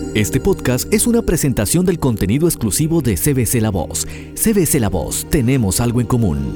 Este podcast es una presentación del contenido exclusivo de CBC La Voz. CBC La Voz, tenemos algo en común.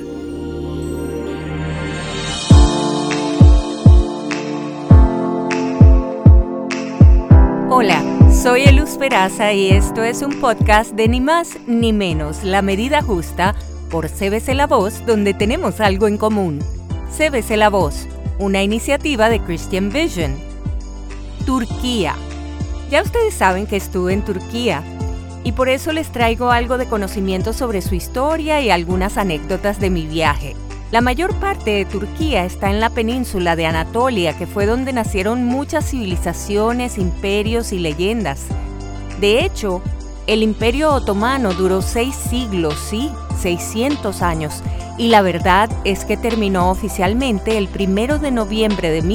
Hola, soy Eluz Peraza y esto es un podcast de ni más ni menos, La Medida Justa, por CBC La Voz, donde tenemos algo en común. CBC La Voz, una iniciativa de Christian Vision. Turquía. Ya ustedes saben que estuve en Turquía y por eso les traigo algo de conocimiento sobre su historia y algunas anécdotas de mi viaje. La mayor parte de Turquía está en la península de Anatolia, que fue donde nacieron muchas civilizaciones, imperios y leyendas. De hecho, el Imperio Otomano duró 6 siglos, 600 años, y la verdad es que terminó oficialmente el 1 de noviembre de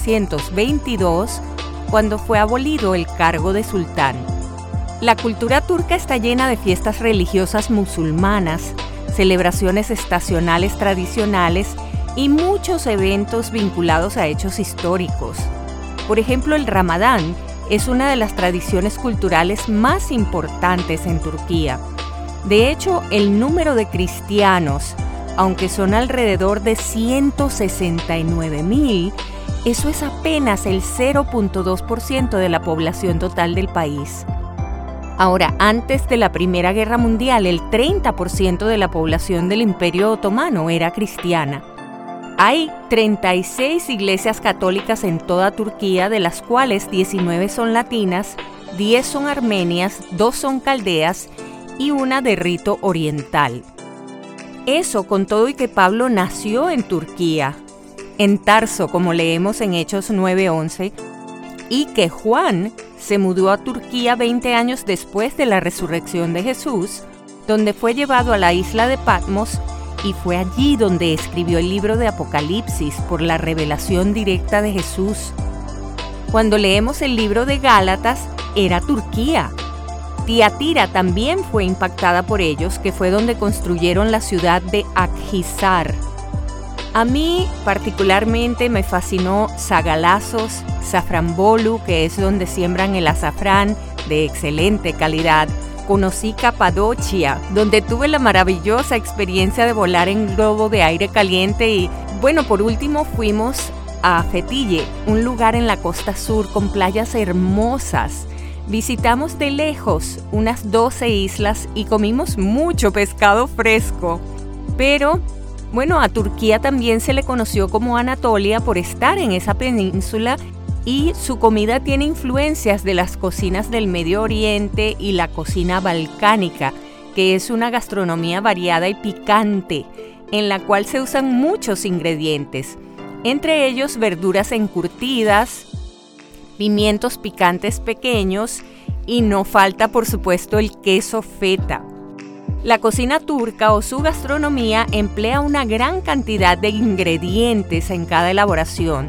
1922, cuando fue abolido el cargo de sultán. La cultura turca está llena de fiestas religiosas musulmanas, celebraciones estacionales tradicionales y muchos eventos vinculados a hechos históricos. Por ejemplo, el Ramadán es una de las tradiciones culturales más importantes en Turquía. De hecho, el número de cristianos, aunque son alrededor de 169,000, eso es apenas el 0.2% de la población total del país. Ahora, antes de la Primera Guerra Mundial, el 30% de la población del Imperio Otomano era cristiana. Hay 36 iglesias católicas en toda Turquía, de las cuales 19 son latinas, 10 son armenias, 2 son caldeas y una de rito oriental. Eso con todo y que Pablo nació en Turquía, en Tarso, como leemos en Hechos 9:11, y que Juan se mudó a Turquía 20 años después de la resurrección de Jesús, donde fue llevado a la isla de Patmos y fue allí donde escribió el libro de Apocalipsis por la revelación directa de Jesús. Cuando leemos el libro de Gálatas, era Turquía. Tiatira también fue impactada por ellos, que fue donde construyeron la ciudad de Akhisar. A mí particularmente me fascinó Sagalassos, Safranbolu, que es donde siembran el azafrán de excelente calidad. Conocí Capadocia, donde tuve la maravillosa experiencia de volar en globo de aire caliente y, bueno, por último fuimos a Fethiye, un lugar en la costa sur con playas hermosas. Visitamos de lejos unas 12 islas y comimos mucho pescado fresco. Pero, bueno, a Turquía también se le conoció como Anatolia por estar en esa península y su comida tiene influencias de las cocinas del Medio Oriente y la cocina balcánica, que es una gastronomía variada y picante, en la cual se usan muchos ingredientes, entre ellos verduras encurtidas, pimientos picantes pequeños y no falta, por supuesto, el queso feta. La cocina turca o su gastronomía emplea una gran cantidad de ingredientes en cada elaboración.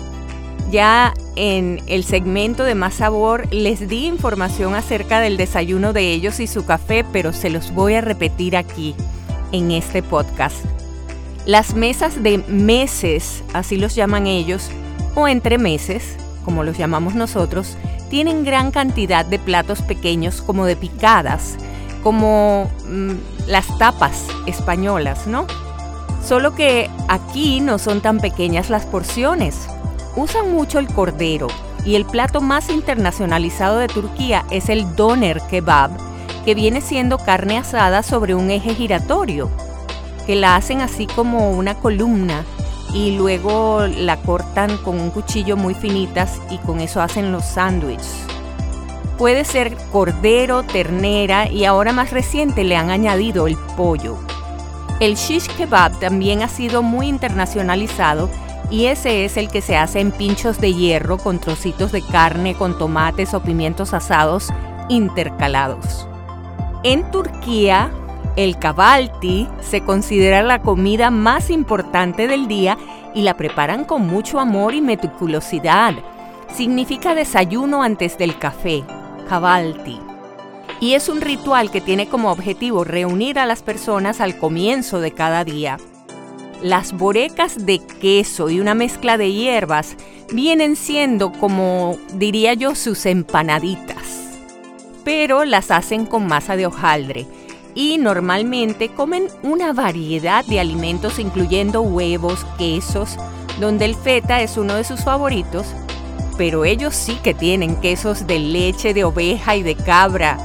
Ya en el segmento de Más Sabor les di información acerca del desayuno de ellos y su café, pero se los voy a repetir aquí en este podcast. Las mesas de meses, así los llaman ellos, o entremeses, como los llamamos nosotros, tienen gran cantidad de platos pequeños como de picadas, como las tapas españolas, ¿no? Solo que aquí no son tan pequeñas las porciones. Usan mucho el cordero y el plato más internacionalizado de Turquía es el doner kebab, que viene siendo carne asada sobre un eje giratorio, que la hacen así como una columna y luego la cortan con un cuchillo muy finitas y con eso hacen los sándwiches. Puede ser cordero, ternera y ahora más reciente le han añadido el pollo. El shish kebab también ha sido muy internacionalizado y ese es el que se hace en pinchos de hierro con trocitos de carne con tomates o pimientos asados intercalados. En Turquía, el kahvaltı se considera la comida más importante del día y la preparan con mucho amor y meticulosidad. Significa desayuno antes del café, kahvaltı. Y es un ritual que tiene como objetivo reunir a las personas al comienzo de cada día. Las borecas de queso y una mezcla de hierbas vienen siendo como, diría yo, sus empanaditas. pero las hacen con masa de hojaldre. Y normalmente comen una variedad de alimentos, incluyendo huevos, quesos, donde el feta es uno de sus favoritos, pero ellos sí que tienen quesos de leche de oveja y de cabra,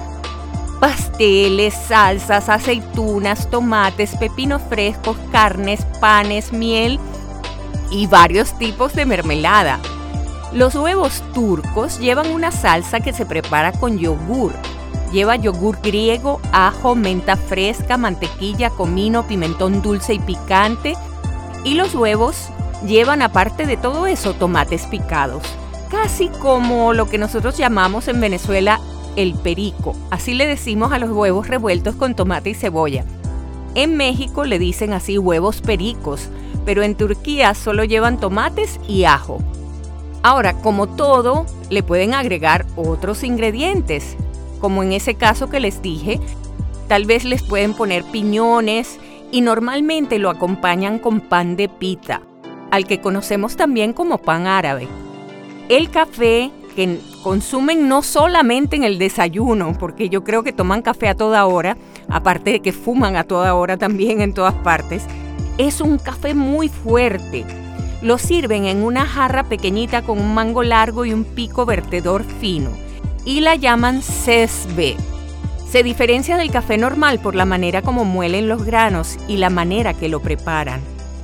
pasteles, salsas, aceitunas, tomates, pepinos frescos, carnes, panes, miel y varios tipos de mermelada. Los huevos turcos llevan una salsa que se prepara con yogur. Lleva yogur griego, ajo, menta fresca, mantequilla, comino, pimentón dulce y picante. Y los huevos llevan, aparte de todo eso, tomates picados. Casi como lo que nosotros llamamos en Venezuela el perico. Así le decimos a los huevos revueltos con tomate y cebolla. En México le dicen así huevos pericos, pero en Turquía solo llevan tomates y ajo. Ahora, como todo, le pueden agregar otros ingredientes. Como en ese caso que les dije, tal vez les pueden poner piñones y normalmente lo acompañan con pan de pita, al que conocemos también como pan árabe. El café que consumen no solamente en el desayuno, porque yo creo que toman café a toda hora, aparte de que fuman a toda hora también en todas partes, es un café muy fuerte. Lo sirven en una jarra pequeñita con un mango largo y un pico vertedor fino, y la llaman sesbe. Se diferencia del café normal por la manera como muelen los granos y la manera que lo preparan.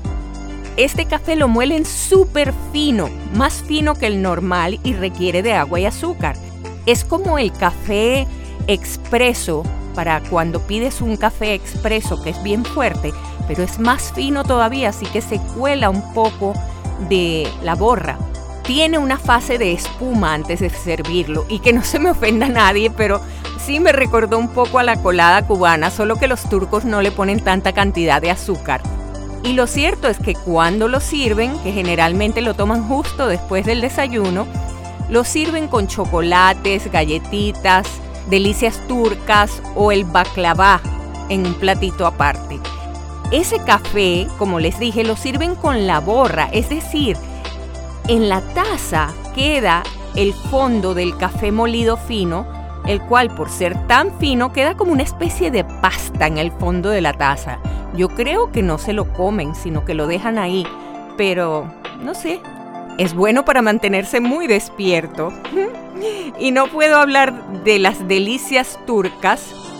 Este café lo muelen súper fino, más fino que el normal y requiere de agua y azúcar. Es como el café expreso, para cuando pides un café expreso que es bien fuerte, pero es más fino todavía, así que se cuela un poco de la borra. Tiene una fase de espuma antes de servirlo, y que no se me ofenda a nadie, pero sí me recordó un poco a la colada cubana, solo que los turcos no le ponen tanta cantidad de azúcar. Y lo cierto es que cuando lo sirven, que generalmente lo toman justo después del desayuno, lo sirven con chocolates, galletitas, delicias turcas o el baklava en un platito aparte. Ese café, como les dije, lo sirven con la borra, es decir, en la taza queda el fondo del café molido fino, el cual por ser tan fino queda como una especie de pasta en el fondo de la taza. Yo creo que no se lo comen, sino que lo dejan ahí, pero no sé, es bueno para mantenerse muy despierto. Y no puedo hablar de las delicias turcas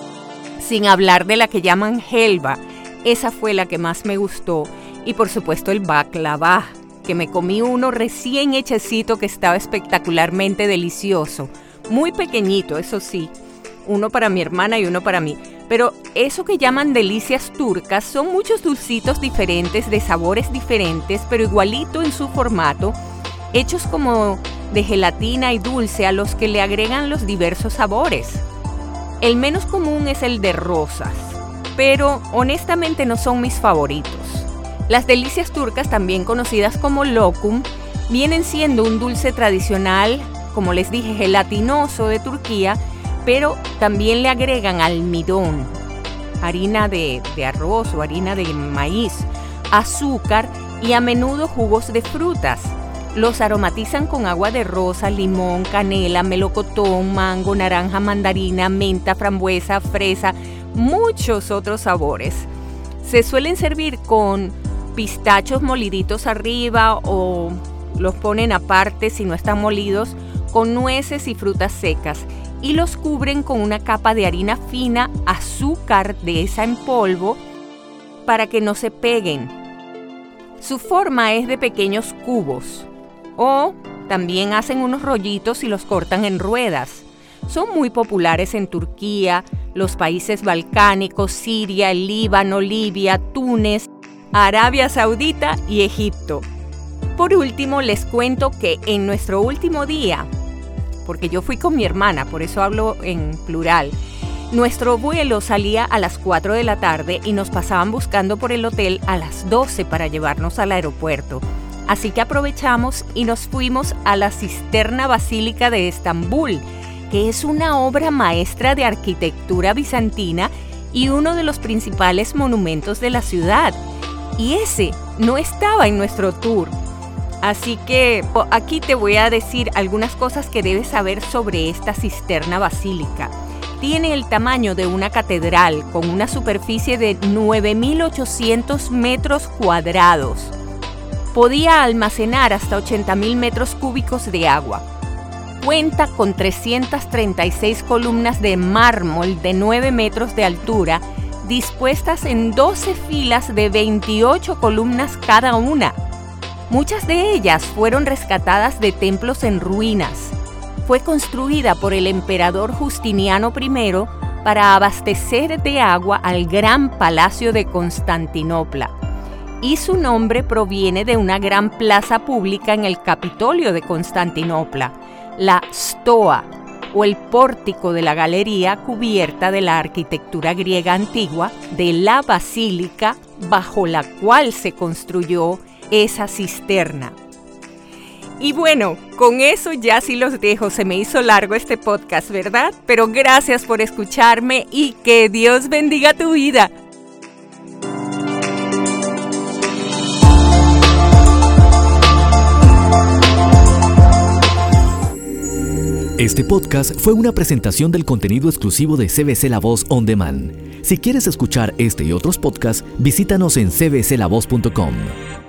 sin hablar de la que llaman helva. Esa fue la que más me gustó. Y por supuesto el baklava, que me comí uno recién hechecito que estaba espectacularmente delicioso. Muy pequeñito, eso sí. Uno para mi hermana y uno para mí. Pero eso que llaman delicias turcas son muchos dulcitos diferentes, de sabores diferentes, pero igualito en su formato, hechos como de gelatina y dulce a los que le agregan los diversos sabores. El menos común es el de rosas, pero honestamente no son mis favoritos. Las delicias turcas, también conocidas como lokum, vienen siendo un dulce tradicional, como les dije, gelatinoso de Turquía, pero también le agregan almidón, harina de arroz o harina de maíz, azúcar y a menudo jugos de frutas. Los aromatizan con agua de rosa, limón, canela, melocotón, mango, naranja, mandarina, menta, frambuesa, fresa, muchos otros sabores. Se suelen servir con pistachos moliditos arriba o los ponen aparte si no están molidos, con nueces y frutas secas, y los cubren con una capa de harina fina, azúcar de esa en polvo, para que no se peguen. Su forma es de pequeños cubos, o también hacen unos rollitos y los cortan en ruedas. Son muy populares en Turquía, los países balcánicos, Siria, el Líbano, Libia, Túnez, Arabia Saudita y Egipto. Por último, les cuento que en nuestro último día, porque yo fui con mi hermana, por eso hablo en plural, nuestro vuelo salía a las 4 de la tarde y nos pasaban buscando por el hotel a las 12 para llevarnos al aeropuerto. Así que aprovechamos y nos fuimos a la Cisterna Basílica de Estambul, que es una obra maestra de arquitectura bizantina y uno de los principales monumentos de la ciudad. Y ese no estaba en nuestro tour. Así que aquí te voy a decir algunas cosas que debes saber sobre esta cisterna basílica. tiene el tamaño de una catedral con una superficie de 9.800 metros cuadrados. Podía almacenar hasta 80.000 metros cúbicos de agua. Cuenta con 336 columnas de mármol de 9 metros de altura, dispuestas en 12 filas de 28 columnas cada una. Muchas de ellas fueron rescatadas de templos en ruinas. Fue construida por el emperador Justiniano I para abastecer de agua al gran palacio de Constantinopla, y su nombre proviene de una gran plaza pública en el Capitolio de Constantinopla, la Stoa, o el pórtico de la galería cubierta de la arquitectura griega antigua de la basílica bajo la cual se construyó esa cisterna. Y bueno, con eso ya sí los dejo. Se me hizo largo este podcast, ¿verdad? Pero gracias por escucharme y que Dios bendiga tu vida. Este podcast fue una presentación del contenido exclusivo de CBC La Voz On Demand. Si quieres escuchar este y otros podcasts, visítanos en cbclavoz.com.